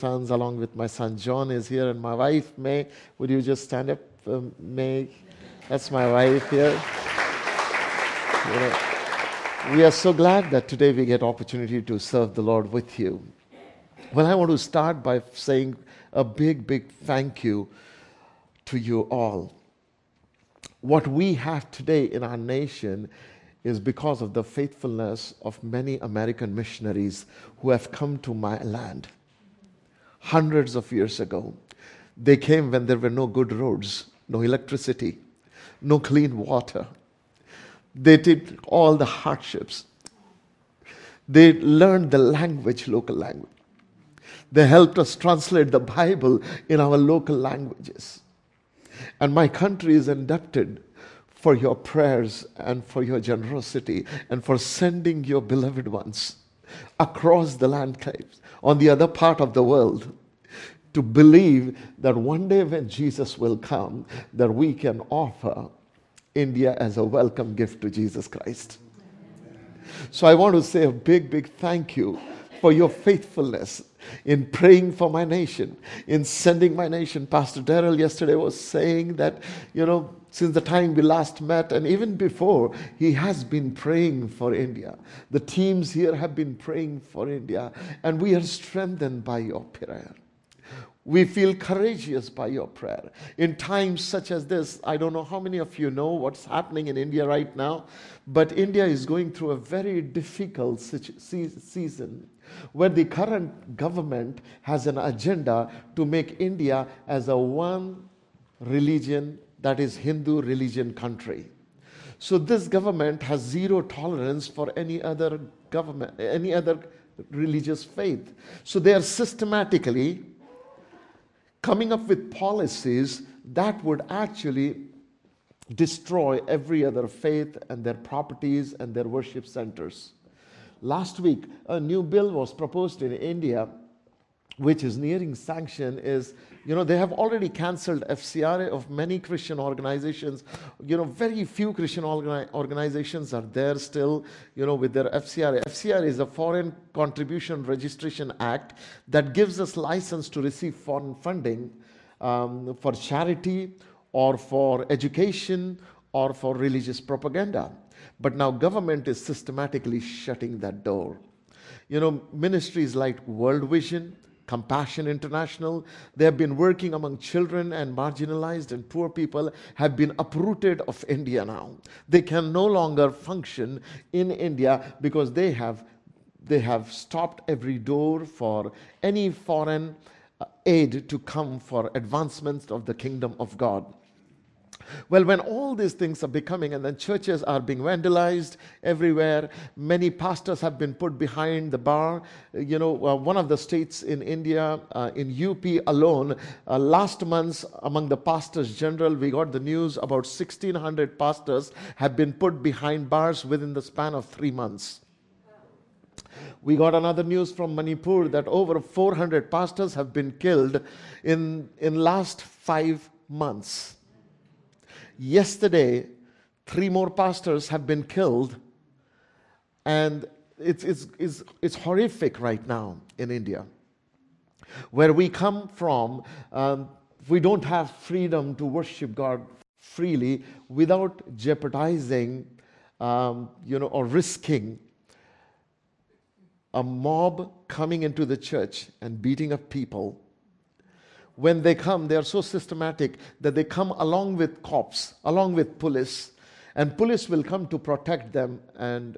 sons, along with my son John is here, and my wife May. Would you just stand up, May? That's my wife here. You know, we are so glad that today we get opportunity to serve the Lord with you. Well, I want to start by saying a big, big thank you to you all. What we have today in our nation is because of the faithfulness of many American missionaries who have come to my land. Hundreds of years ago, they came when there were no good roads, no electricity, no clean water. They did all the hardships. They learned the language, local language. They helped us translate the Bible in our local languages. And my country is indebted for your prayers and for your generosity and for sending your beloved ones across the landscapes on the other part of the world to believe that one day when Jesus will come, that we can offer India as a welcome gift to Jesus Christ. So I want to say a big, big thank you for your faithfulness in praying for my nation, in sending my nation. Pastor Darrell yesterday was saying that, since the time we last met and even before, he has been praying for India. The teams here have been praying for India, and we are strengthened by your prayer. We feel courageous by your prayer. In times such as this, I don't know how many of you know what's happening in India right now, but India is going through a very difficult season where the current government has an agenda to make India as a one religion, that is Hindu religion country. So this government has zero tolerance for any other government, any other religious faith. So they are systematically coming up with policies that would actually destroy every other faith and their properties and their worship centers. Last week, a new bill was proposed in India, which is nearing sanction. They have already cancelled FCRA of many Christian organizations. Very few Christian organizations are there still, with their FCRA. FCRA is a Foreign Contribution Registration Act that gives us license to receive foreign funding for charity or for education or for religious propaganda. But now government is systematically shutting that door. Ministries like World Vision, Compassion International, they have been working among children and marginalized and poor people, have been uprooted of India now. They can no longer function in India because they have stopped every door for any foreign aid to come for advancements of the kingdom of God. Well, when all these things are becoming, and then churches are being vandalized everywhere, many pastors have been put behind the bar. One of the states in India, in UP alone, last month among the pastors general, we got the news about 1,600 pastors have been put behind bars within the span of 3 months. We got another news from Manipur that over 400 pastors have been killed in last 5 months. Yesterday, 3 more pastors have been killed, and it's horrific right now in India. Where we come from, we don't have freedom to worship God freely without jeopardizing, or risking a mob coming into the church and beating up people. When they come, they are so systematic that they come along with cops, along with police, and police will come to protect them. And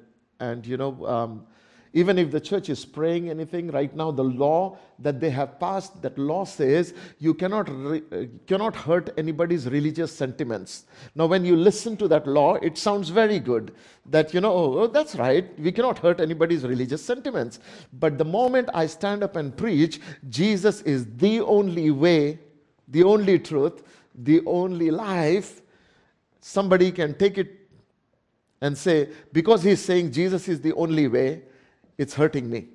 even if the church is praying anything, right now the law that they have passed, that law says you cannot hurt anybody's religious sentiments. Now, when you listen to that law, it sounds very good. That, that's right, we cannot hurt anybody's religious sentiments. But the moment I stand up and preach, Jesus is the only way, the only truth, the only life, somebody can take it and say, because he's saying Jesus is the only way, it's hurting me.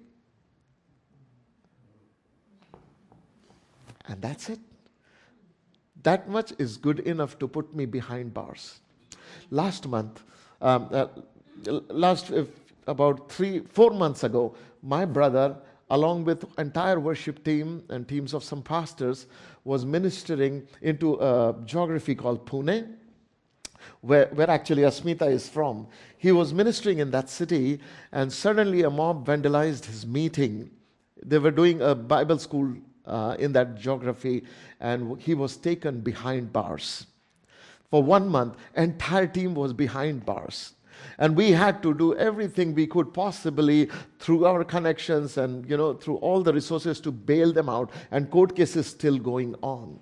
And that's it. That much is good enough to put me behind bars. Last month, about 4 months ago, my brother along with entire worship team and teams of some pastors, was ministering into a geography called Pune, where actually Asmita is from. He was ministering in that city, and suddenly a mob vandalized his meeting. They were doing a Bible school in that geography, and he was taken behind bars. For 1 month, entire team was behind bars. And we had to do everything we could possibly through our connections and, through all the resources to bail them out, and court cases still going on.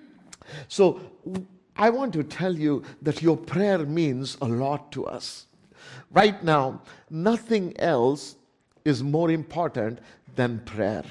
So I want to tell you that your prayer means a lot to us. Right now, nothing else is more important than prayer.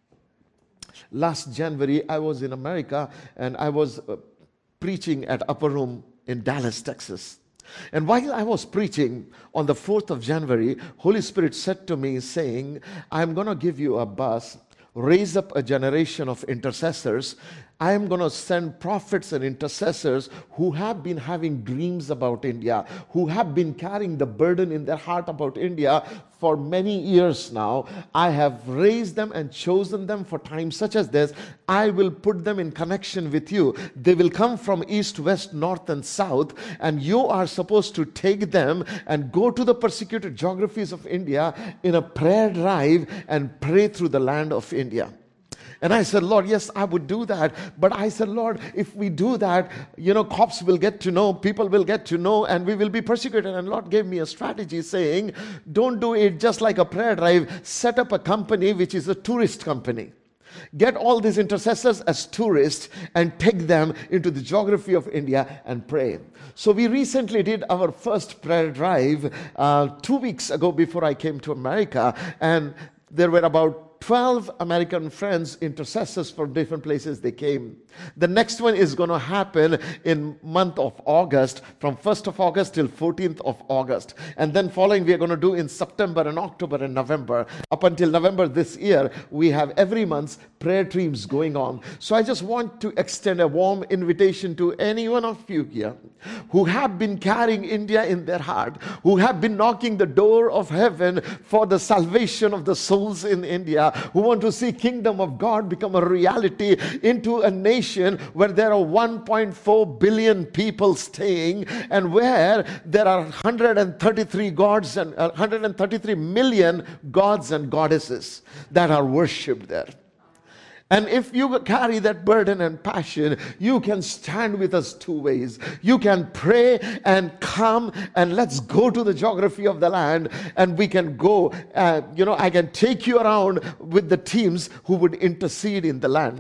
Last January, I was in America, and I was preaching at Upper Room in Dallas, Texas. And while I was preaching on the 4th of January, Holy Spirit said to me, saying, I'm going to give you a bus, raise up a generation of intercessors. I am going to send prophets and intercessors who have been having dreams about India, who have been carrying the burden in their heart about India for many years now. I have raised them and chosen them for times such as this. I will put them in connection with you. They will come from east, west, north, and south, and you are supposed to take them and go to the persecuted geographies of India in a prayer drive and pray through the land of India. And I said, Lord, yes, I would do that. But I said, Lord, if we do that, cops will get to know, people will get to know, and we will be persecuted. And Lord gave me a strategy saying, don't do it just like a prayer drive. Set up a company which is a tourist company. Get all these intercessors as tourists and take them into the geography of India and pray. So we recently did our first prayer drive 2 weeks ago before I came to America. And there were about 12 American friends, intercessors from different places they came. The next one is going to happen in month of August, from 1st of August till 14th of August. And then following we are going to do in September and October and November. Up until November this year, we have every month's prayer teams going on. So I just want to extend a warm invitation to any one of you here who have been carrying India in their heart, who have been knocking the door of heaven for the salvation of the souls in India, who want to see kingdom of God become a reality into a nation where there are 1.4 billion people staying, and where there are 133 gods and 133 million gods and goddesses that are worshipped there. And if you carry that burden and passion, you can stand with us two ways. You can pray and come and let's go to the geography of the land, and we can go, I can take you around with the teams who would intercede in the land.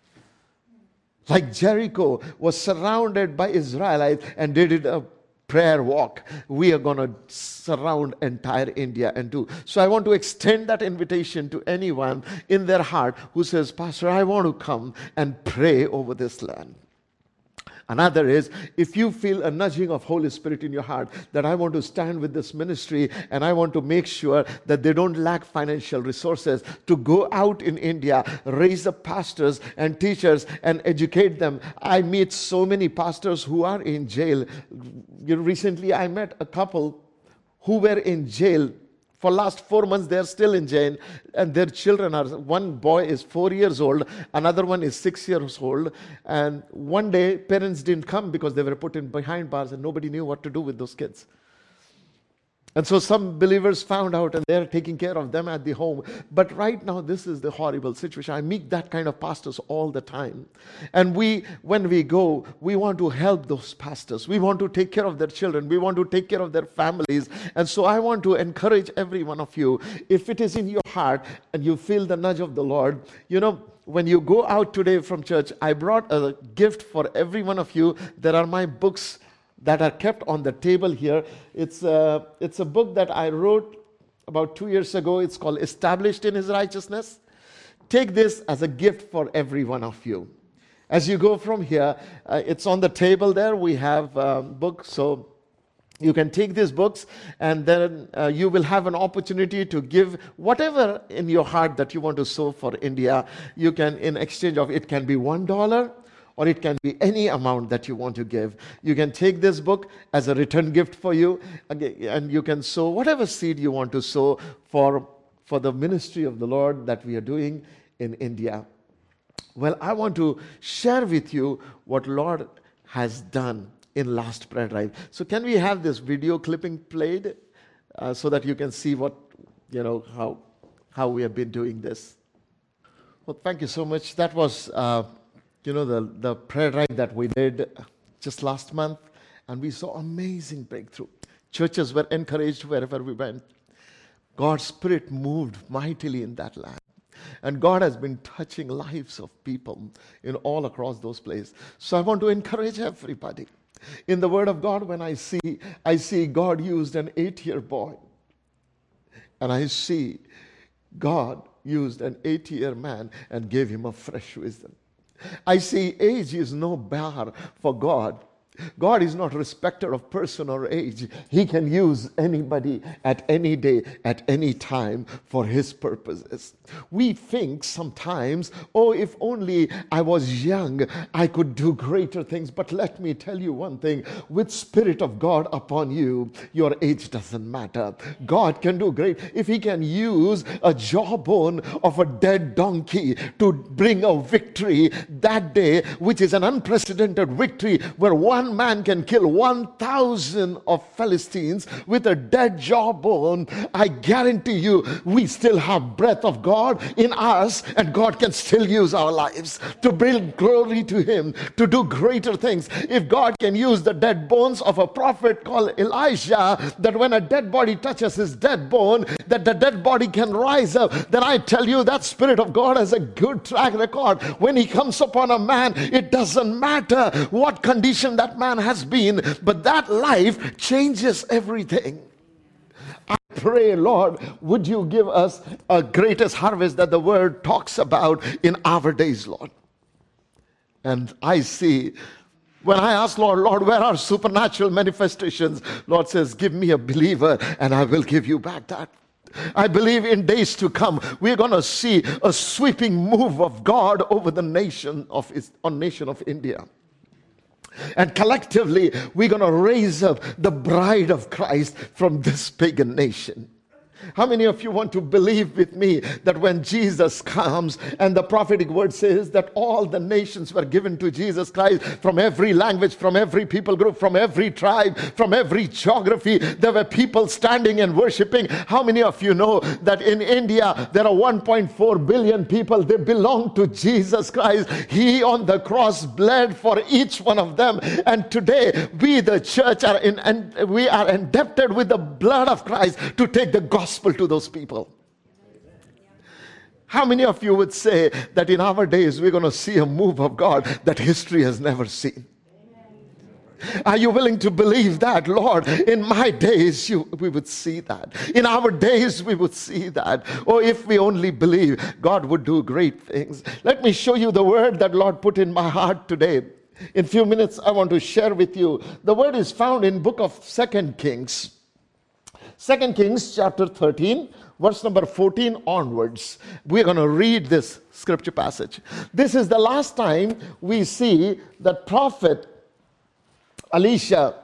Like Jericho was surrounded by Israelites and they did a prayer walk. We are going to surround entire India and do. So I want to extend that invitation to anyone in their heart who says, Pastor, I want to come and pray over this land. Another is, if you feel a nudging of Holy Spirit in your heart that I want to stand with this ministry and I want to make sure that they don't lack financial resources to go out in India, raise up pastors and teachers and educate them. I meet so many pastors who are in jail. Recently I met a couple who were in jail. For last 4 months, they're still in jail, and their children are, one boy is 4 years old, another one is 6 years old, and one day, parents didn't come because they were put in behind bars, and nobody knew what to do with those kids. And so some believers found out, and they're taking care of them at the home. But right now, this is the horrible situation. I meet that kind of pastors all the time. And when we go, we want to help those pastors. We want to take care of their children. We want to take care of their families. And so I want to encourage every one of you, if it is in your heart and you feel the nudge of the Lord, when you go out today from church, I brought a gift for every one of you. There are my books that are kept on the table here. It's a book that I wrote about 2 years ago. It's called Established in His Righteousness. Take this as a gift for every one of you. As you go from here, it's on the table there. We have books, so you can take these books, and then you will have an opportunity to give whatever in your heart that you want to sow for India. You can, in exchange of, it can be $1, or it can be any amount that you want to give. You can take this book as a return gift for you, and you can sow whatever seed you want to sow for for the ministry of the Lord that we are doing in India. Well, I want to share with you what Lord has done in last prayer drive. So can we have this video clipping played so that you can see what, how we have been doing this? Well, thank you so much. That was, the prayer drive that we did just last month, and we saw amazing breakthrough. Churches were encouraged wherever we went. God's Spirit moved mightily in that land. And God has been touching lives of people in all across those places. So I want to encourage everybody. In the Word of God, when I see God used an 8-year boy. And I see God used an 80-year man and gave him a fresh wisdom. I see age is no bar for God. God is not a respecter of person or age. He can use anybody at any day, at any time for His purposes. We think sometimes, if only I was young, I could do greater things. But let me tell you one thing, with Spirit of God upon you, your age doesn't matter. God can do great. If He can use a jawbone of a dead donkey to bring a victory that day, which is an unprecedented victory, where one man can kill 1,000 of Philistines with a dead jawbone, I guarantee you we still have breath of God in us, and God can still use our lives to bring glory to Him, to do greater things. If God can use the dead bones of a prophet called Elijah, that when a dead body touches his dead bone, that the dead body can rise up, then I tell you that Spirit of God has a good track record. When He comes upon a man, it doesn't matter what condition that man has been, but that life changes everything. I pray, Lord, would you give us a greatest harvest that the Word talks about in our days, Lord. And I see, when I ask, Lord, where are supernatural manifestations? Lord says, give me a believer and I will give you back that. I believe in days to come, we're going to see a sweeping move of God over the nation of India. And collectively, we're going to raise up the bride of Christ from this pagan nation. How many of you want to believe with me that when Jesus comes, and the prophetic word says that all the nations were given to Jesus Christ, from every language, from every people group, from every tribe, from every geography, there were people standing and worshiping. How many of you know that in India there are 1.4 billion people? They belong to Jesus Christ. He on the cross bled for each one of them, and today we, the church, we are indebted with the blood of Christ to take the gospel to those people. How many of you would say that in our days we're going to see a move of God that history has never seen? Are you willing to believe that? Lord, in my days we would see that. In our days we would see that. Or if we only believe, God would do great things. Let me show you the word that Lord put in my heart today. In a few minutes I want to share with you. The word is found in book of 2 Kings. 2 Kings chapter 13, verse number 14 onwards. We're going to read this scripture passage. This is the last time we see that prophet Elisha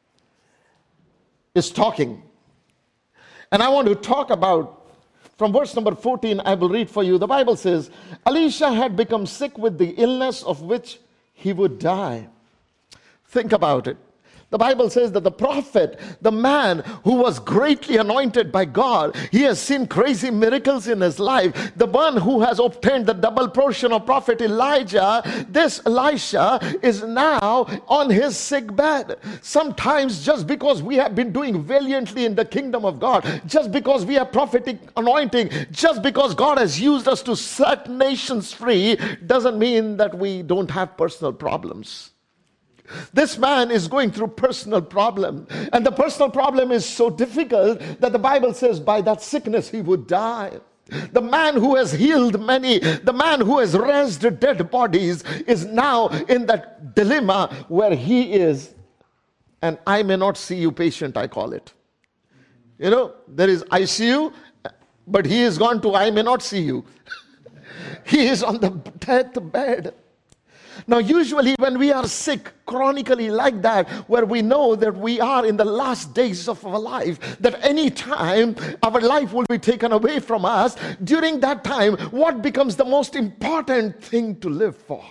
is talking. And I want to talk about, from verse number 14, I will read for you. The Bible says, Elisha had become sick with the illness of which he would die. Think about it. The Bible says that the prophet, the man who was greatly anointed by God, he has seen crazy miracles in his life. The one who has obtained the double portion of prophet Elijah, this Elisha is now on his sick bed. Sometimes just because we have been doing valiantly in the kingdom of God, just because we have prophetic anointing, just because God has used us to set nations free, doesn't mean that we don't have personal problems. This man is going through personal problem, and the personal problem is so difficult that the Bible says by that sickness he would die. The man who has healed many, the man who has raised dead bodies, is now in that dilemma where he is, and I may not see you patient, I call it. You know, there is ICU, but he is gone to I may not see you. He is on the death bed. Now, usually when we are sick, chronically like that, where we know that we are in the last days of our life, that any time our life will be taken away from us, during that time, what becomes the most important thing to live for?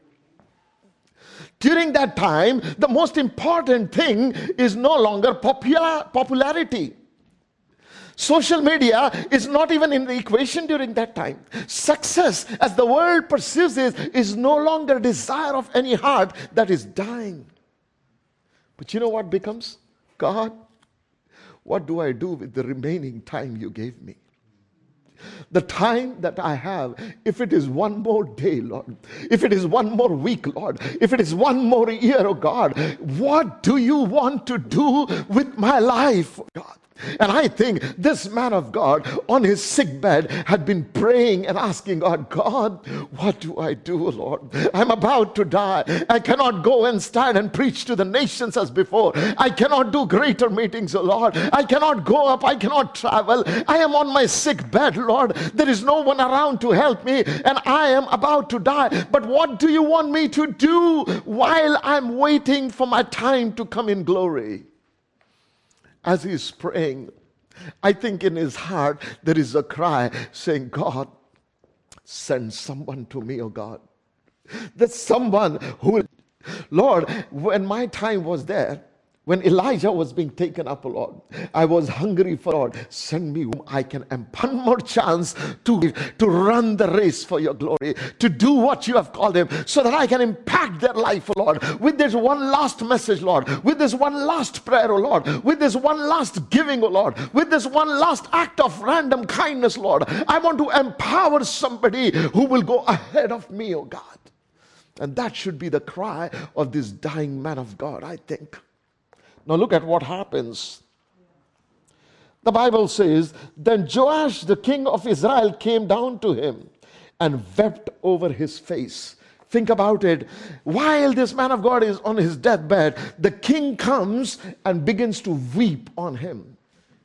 During that time, the most important thing is no longer popularity. Social media is not even in the equation during that time. Success, as the world perceives it, is no longer desire of any heart that is dying. But you know what becomes? God, what do I do with the remaining time you gave me? The time that I have, if it is one more day, Lord, if it is one more week, Lord, if it is one more year, oh God, what do you want to do with my life, oh God? And I think this man of God on his sick bed had been praying and asking God, God, what do I do, Lord? I'm about to die. I cannot go and stand and preach to the nations as before. I cannot do greater meetings, oh Lord. I cannot go up. I cannot travel. I am on my sick bed, Lord. There is no one around to help me, and I am about to die. But what do you want me to do while I'm waiting for my time to come in glory? As he's praying, I think in his heart there is a cry saying, God, send someone to me, oh God. There's someone who will. Lord, when my time was there, when Elijah was being taken up, Lord, I was hungry for, Lord, send me whom I can have one more chance to run the race for your glory, to do what you have called them, so that I can impact their life, Lord, with this one last message, Lord, with this one last prayer, oh Lord, with this one last giving, oh Lord, with this one last act of random kindness, Lord. I want to empower somebody who will go ahead of me, oh God. And that should be the cry of this dying man of God, I think. Now look at what happens. The Bible says, then Joash, the king of Israel, came down to him and wept over his face. Think about it. While this man of God is on his deathbed, the king comes and begins to weep on him.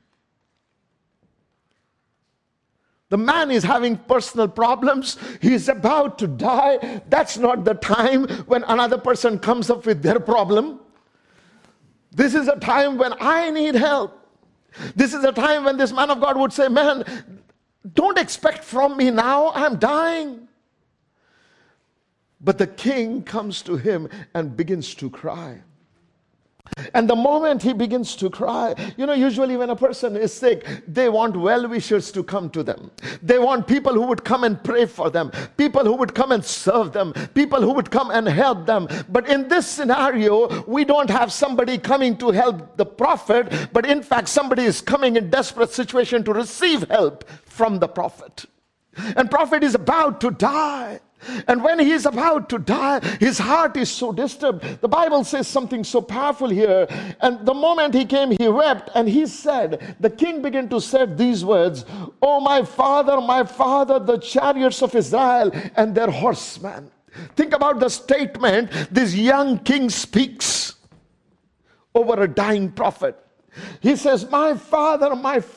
The man is having personal problems. He is about to die. That's not the time when another person comes up with their problem. This is a time when I need help. This is a time when this man of God would say, man, don't expect from me now. I'm dying. But the king comes to him and begins to cry. And the moment he begins to cry, you know, usually when a person is sick, they want well-wishers to come to them. They want people who would come and pray for them, people who would come and serve them, people who would come and help them. But in this scenario, we don't have somebody coming to help the prophet, but in fact, somebody is coming in desperate situation to receive help from the prophet. And prophet is about to die. And when he is about to die, his heart is so disturbed. The Bible says something so powerful here. And the moment he came, he wept, and he said, the king began to say these words, oh my father, the chariots of Israel and their horsemen. Think about the statement this young king speaks over a dying prophet. He says, my father,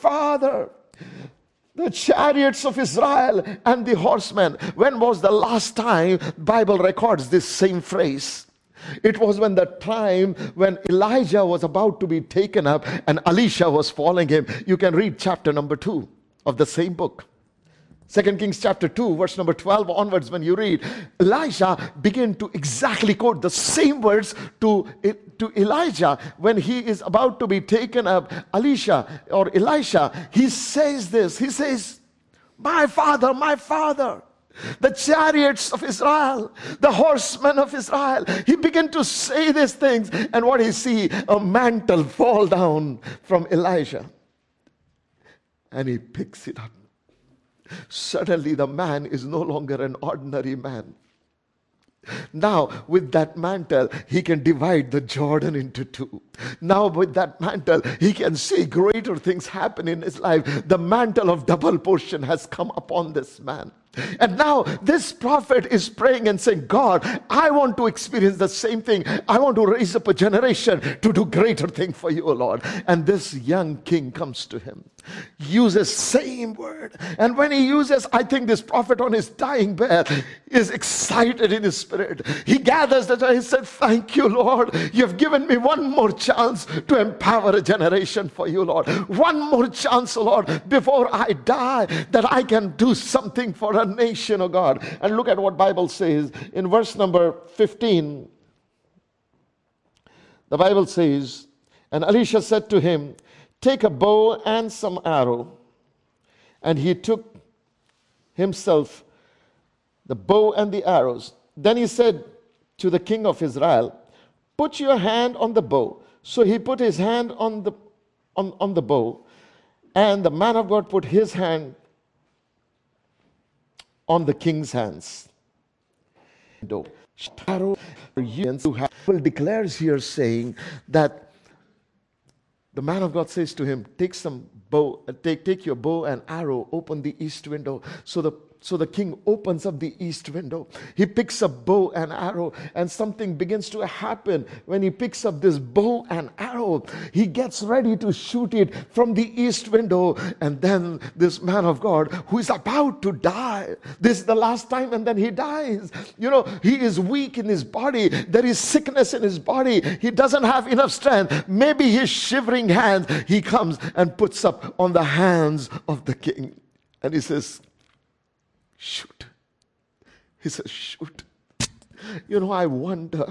the chariots of Israel and the horsemen. When was the last time the Bible records this same phrase? It was when the time when Elijah was about to be taken up and Elisha was following him. You can read chapter number 2 of the same book. 2 Kings chapter 2, verse number 12 onwards, when you read, Elisha began to exactly quote the same words to Elijah when he is about to be taken up. Elisha, he says this. He says, my father, the chariots of Israel, the horsemen of Israel. He began to say these things, and what he see? A mantle fall down from Elijah, and he picks it up. Suddenly the man is no longer an ordinary man. Now with that mantle he can divide the Jordan into two. Now with that mantle he can see greater things happen in his life. The mantle of double portion has come upon this man. And now this prophet is praying and saying, God, I want to experience the same thing. I want to raise up a generation to do greater thing for you, O Lord. And this young king comes to him, uses same word. And when he uses, I think this prophet on his dying bed is excited in his spirit. He gathers that he said, thank you, Lord. You've given me one more chance to empower a generation for you, Lord. One more chance, Lord, before I die, that I can do something for a nation, oh God. And look at what Bible says in verse number 15. The Bible says, and Elisha said to him, take a bow and some arrow. And he took himself the bow and the arrows. Then he said to the king of Israel, put your hand on the bow. So he put his hand on the bow, and the man of God put his hand on the king's hands. Bible declares here saying that the man of God says to him, take your bow and arrow, open the east window. So the king opens up the east window. He picks up bow and arrow, and something begins to happen when he picks up this bow and arrow. He gets ready to shoot it from the east window, and then this man of God who is about to die, this is the last time, and then he dies. You know, he is weak in his body. There is sickness in his body. He doesn't have enough strength. Maybe his shivering hands, he comes and puts up on the hands of the king. And he says, shoot. He says, shoot. You know, I wonder,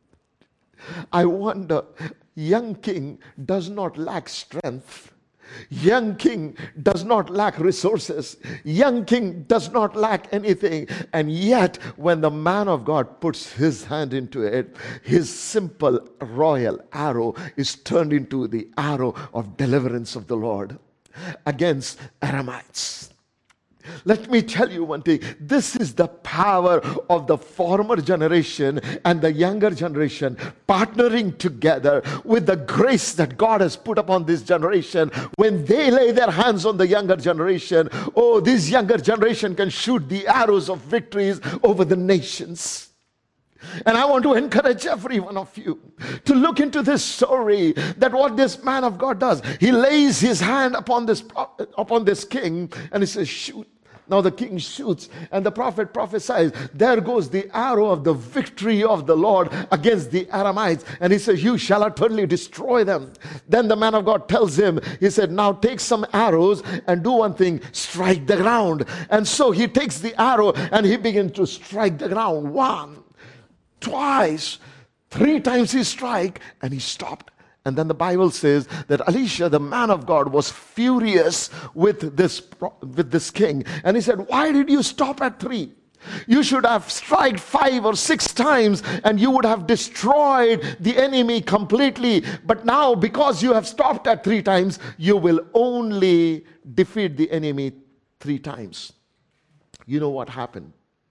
young king does not lack strength. Young king does not lack resources. Young king does not lack anything. And yet, when the man of God puts his hand into it, his simple royal arrow is turned into the arrow of deliverance of the Lord against Aramites. Let me tell you one thing. This is the power of the former generation and the younger generation partnering together with the grace that God has put upon this generation. When they lay their hands on the younger generation, oh, this younger generation can shoot the arrows of victories over the nations. And I want to encourage every one of you to look into this story, that what this man of God does, he lays his hand upon this king, and he says, shoot. Now the king shoots, and the prophet prophesies, there goes the arrow of the victory of the Lord against the Aramites. And he says, you shall utterly destroy them. Then the man of God tells him, he said, now take some arrows and do one thing, strike the ground. And so he takes the arrow and he begins to strike the ground. 1, twice, 3 times he strike, and he stopped. And then the Bible says that Elisha, the man of God, was furious with this king. And he said, why did you stop at 3? You should have struck 5 or 6 times, and you would have destroyed the enemy completely. But now, because you have stopped at 3 times, you will only defeat the enemy 3 times. You know what happened?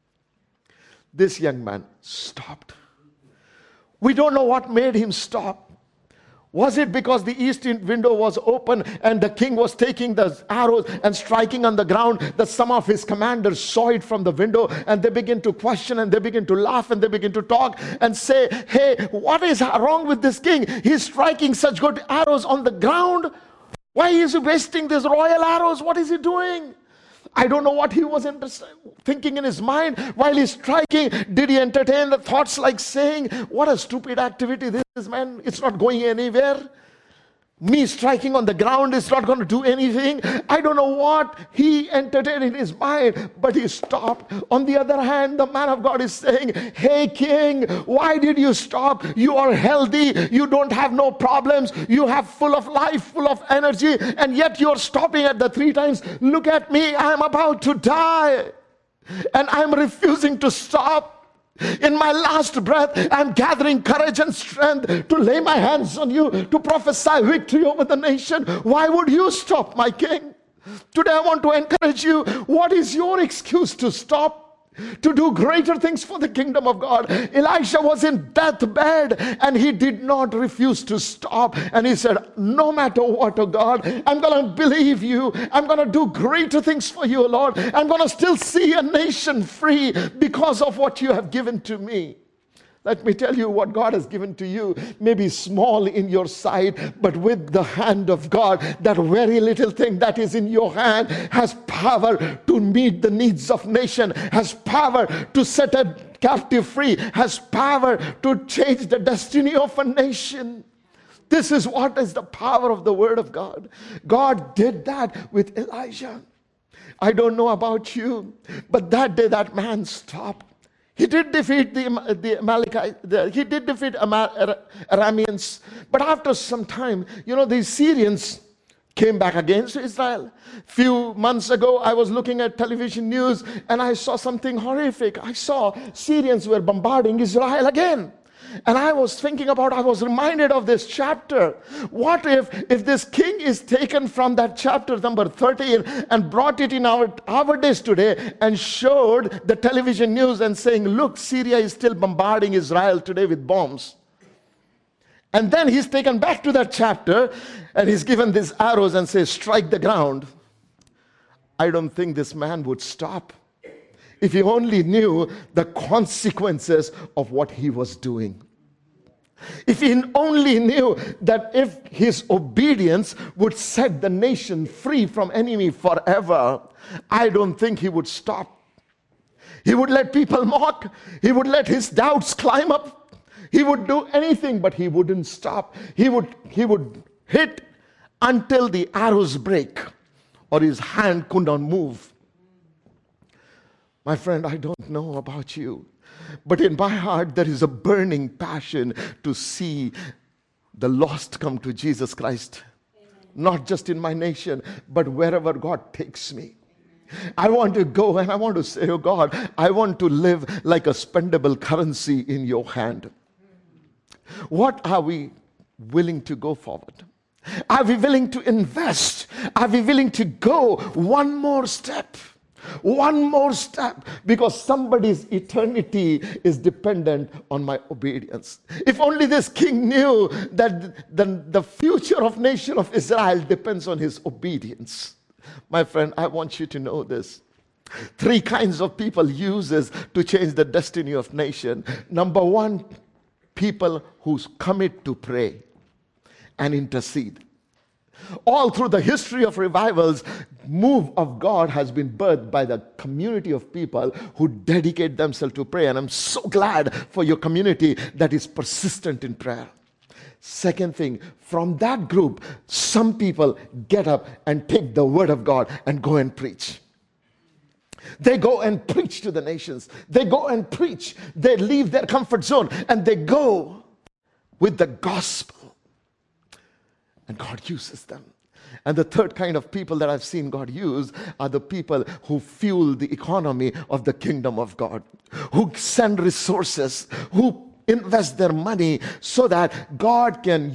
This young man stopped. We don't know what made him stop. Was it because the east window was open and the king was taking the arrows and striking on the ground, that some of his commanders saw it from the window, and they begin to question, and they begin to laugh, and they begin to talk and say, hey, what is wrong with this king? He's striking such good arrows on the ground. Why is he wasting these royal arrows? What is he doing? I don't know what he was thinking in his mind while he's striking. Did he entertain the thoughts like saying, what a stupid activity this is, man. It's not going anywhere. Me striking on the ground is not going to do anything. I don't know what he entertained in his mind, but he stopped. On the other hand, the man of God is saying, hey king, why did you stop? You are healthy. You don't have no problems. You have full of life, full of energy, and yet you're stopping at the 3 times. Look at me. I'm about to die, and I'm refusing to stop. In my last breath, I'm gathering courage and strength to lay my hands on you, to prophesy victory over the nation. Why would you stop, my king? Today I want to encourage you. What is your excuse to stop? to do greater things for the kingdom of God. Elisha was in deathbed and he did not refuse to stop. And he said, no matter what, oh God, I'm going to believe you. I'm going to do greater things for you, Lord. I'm going to still see a nation free because of what you have given to me. Let me tell you, what God has given to you may be small in your sight, but with the hand of God, that very little thing that is in your hand has power to meet the needs of nation, has power to set a captive free, has power to change the destiny of a nation. This is what is the power of the word of God. God did that with Elijah. I don't know about you, but that day that man stopped. He did defeat the Amalekites. He did defeat Arameans. But after some time, the Syrians came back against Israel. Few months ago, I was looking at television news and I saw something horrific. I saw Syrians were bombarding Israel again. And I was reminded of this chapter. What if this king is taken from that chapter number 13 and brought it in our days today and showed the television news and saying, look, Syria is still bombarding Israel today with bombs. And then he's taken back to that chapter and he's given these arrows and says, strike the ground. I don't think this man would stop if he only knew the consequences of what he was doing. If he only knew that if his obedience would set the nation free from enemy forever, I don't think he would stop. He would let people mock. He would let his doubts climb up. He would do anything, but he wouldn't stop. He would hit until the arrows break or his hand could not move. My friend, I don't know about you, but in my heart there is a burning passion to see the lost come to Jesus Christ. Amen. Not just in my nation, but wherever God takes me. I want to go and I want to say, oh God, I want to live like a spendable currency in your hand. What are we willing to go forward? Are we willing to invest? Are we willing to go one more step? One more step, because somebody's eternity is dependent on my obedience. If only this king knew that the future of nation of Israel depends on his obedience. My friend, I want you to know this. 3 kinds of people uses to change the destiny of nation. Number 1, people who commit to pray and intercede. All through the history of revivals, move of God has been birthed by the community of people who dedicate themselves to pray. And I'm so glad for your community that is persistent in prayer. Second thing, from that group, some people get up and take the word of God and go and preach. They go and preach to the nations. They go and preach. They leave their comfort zone and they go with the gospel. And God uses them. And the third kind of people that I've seen God use are the people who fuel the economy of the kingdom of God, who send resources, who invest their money so that God can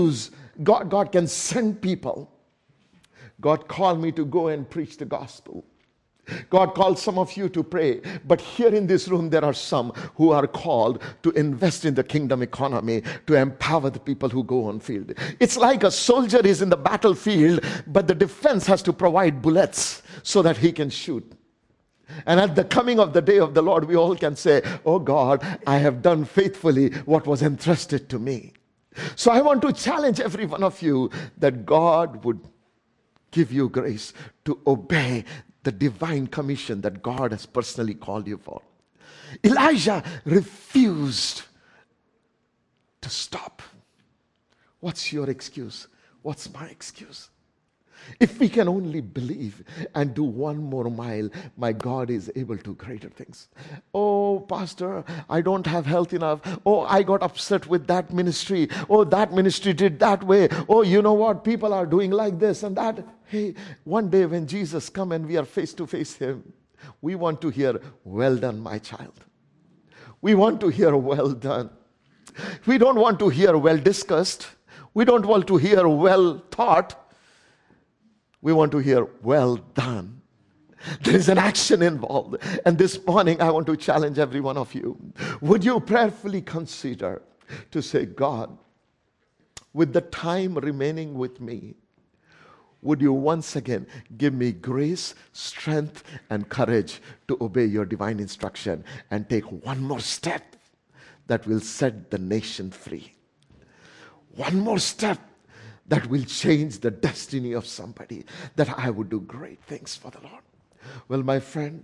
send people. God called me to go and preach the gospel. God called some of you to pray, but here in this room there are some who are called to invest in the kingdom economy, to empower the people who go on field. It's like a soldier is in the battlefield, but the defense has to provide bullets so that he can shoot. And at the coming of the day of the Lord, we all can say, oh God, I have done faithfully what was entrusted to me. So I want to challenge every one of you that God would give you grace to obey the divine commission that God has personally called you for. Elijah refused to stop. What's your excuse? What's my excuse? If we can only believe and do one more mile, my God is able to greater things. Oh, Pastor, I don't have health enough. Oh, I got upset with that ministry. Oh, that ministry did that way. Oh, you know what? People are doing like this and that. Hey, one day when Jesus comes and we are face to face him, we want to hear, well done, my child. We want to hear, well done. We don't want to hear, well discussed. We don't want to hear, well thought. We want to hear, well done. There is an action involved. And this morning, I want to challenge every one of you. Would you prayerfully consider to say, God, with the time remaining with me, would you once again give me grace, strength, and courage to obey your divine instruction and take one more step that will set the nation free? One more step that will change the destiny of somebody, that I would do great things for the Lord. Well, my friend,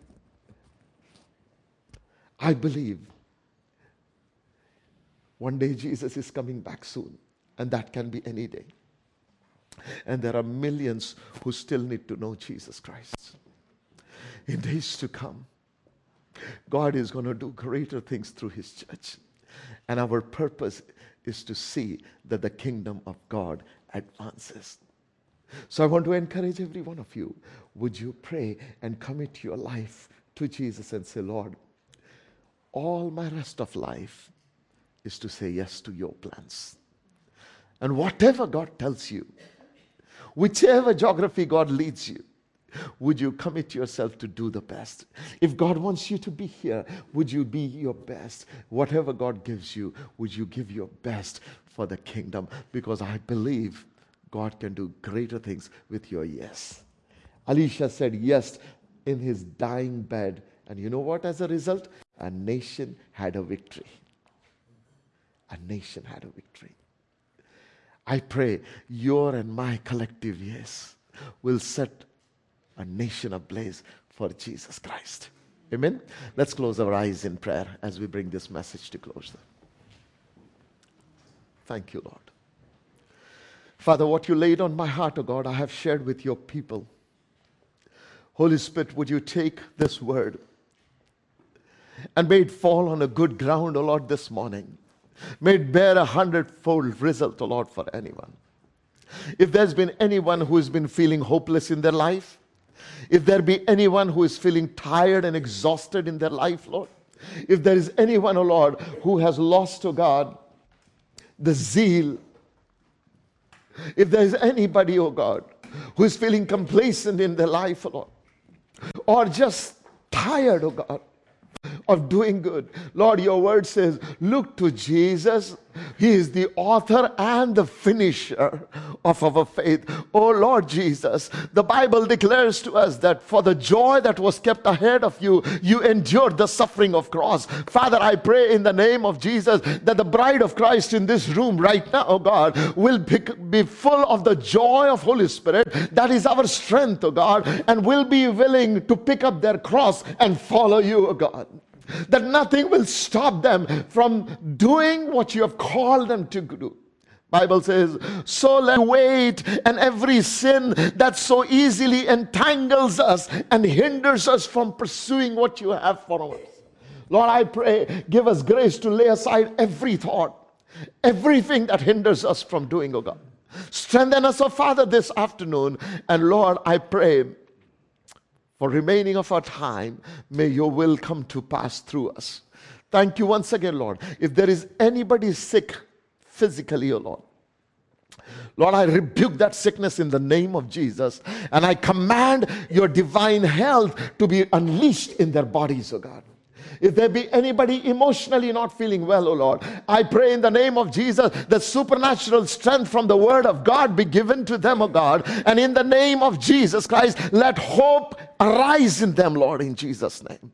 I believe one day Jesus is coming back soon, and that can be any day. And there are millions who still need to know Jesus Christ. In days to come, God is going to do greater things through his church. And our purpose is to see that the kingdom of God advances. So I want to encourage every one of you. Would you pray and commit your life to Jesus and say, Lord, all my rest of life is to say yes to your plans. And whatever God tells you, whichever geography God leads you, would you commit yourself to do the best? If God wants you to be here, would you be your best? Whatever God gives you, would you give your best for the kingdom? Because I believe God can do greater things with your yes. Elisha said yes in his dying bed. And you know what, as a result? A nation had a victory. A nation had a victory. I pray your and my collective yes will set a nation ablaze for Jesus Christ. Amen? Let's close our eyes in prayer as we bring this message to close. Thank you, Lord. Father, what you laid on my heart, oh God, I have shared with your people. Holy Spirit, would you take this word and may it fall on a good ground, oh Lord, this morning. May it bear 100-fold result, oh Lord, for anyone. If there's been anyone who has been feeling hopeless in their life, if there be anyone who is feeling tired and exhausted in their life, Lord, if there is anyone, oh Lord, who has lost, oh God, the zeal, if there is anybody, oh God, who is feeling complacent in their life, oh Lord, or just tired, oh God, of doing good. Lord, your word says, look to Jesus. He is the author and the finisher of our faith. Oh Lord Jesus, the Bible declares to us that for the joy that was kept ahead of you, you endured the suffering of cross. Father, I pray in the name of Jesus that the bride of Christ in this room right now, oh God, will be full of the joy of Holy Spirit. That is our strength, oh God, and will be willing to pick up their cross and follow you, oh God. That nothing will stop them from doing what you have called them to do. Bible says, so let wait and every sin that so easily entangles us and hinders us from pursuing what you have for us. Lord, I pray, give us grace to lay aside every thought, everything that hinders us from doing, oh God. Strengthen us, oh Father, this afternoon. And Lord, I pray, for remaining of our time, may your will come to pass through us. Thank you once again, Lord. If there is anybody sick physically, oh Lord, Lord, I rebuke that sickness in the name of Jesus. And I command your divine health to be unleashed in their bodies, oh God. If there be anybody emotionally not feeling well, oh Lord, I pray in the name of Jesus that supernatural strength from the word of God be given to them, oh God. And in the name of Jesus Christ, let hope arise in them, Lord, in Jesus' name.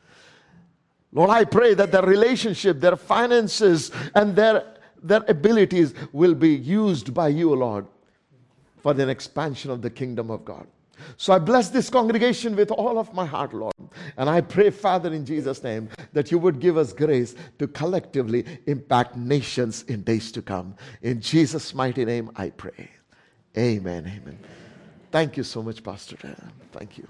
Lord, I pray that their relationship, their finances, and their abilities will be used by you, oh Lord, for the expansion of the kingdom of God. So I bless this congregation with all of my heart, Lord. And I pray, Father, in Jesus' name, that you would give us grace to collectively impact nations in days to come. In Jesus' mighty name, I pray. Amen. Amen. Thank you so much, Pastor. Thank you.